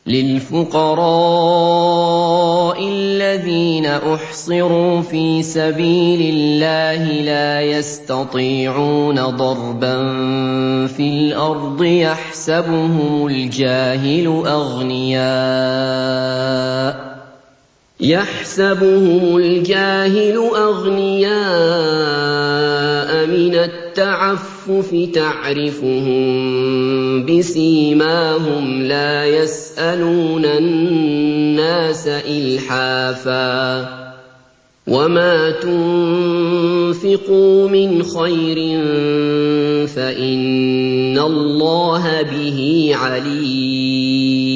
لِلْفُقَرَاءِ الَّذِينَ أُحْصِرُوا فِي سَبِيلِ اللَّهِ لَا يَسْتَطِيعُونَ ضَرْبًا فِي الْأَرْضِ يَحْسَبُهُمُ الْجَاهِلُ أَغْنِيَاءَ مِنَ التَّعَفُّفِ تَعْرِفُهُم بِسِيمَاهُمْ لَا يَسْأَلُونَ النَّاسَ إِلْحَافًا ۗ وَمَا تُنفِقُوا مِنْ خَيْرٍ فَإِنَّ اللَّهَ بِهِ عَلِيمٌ.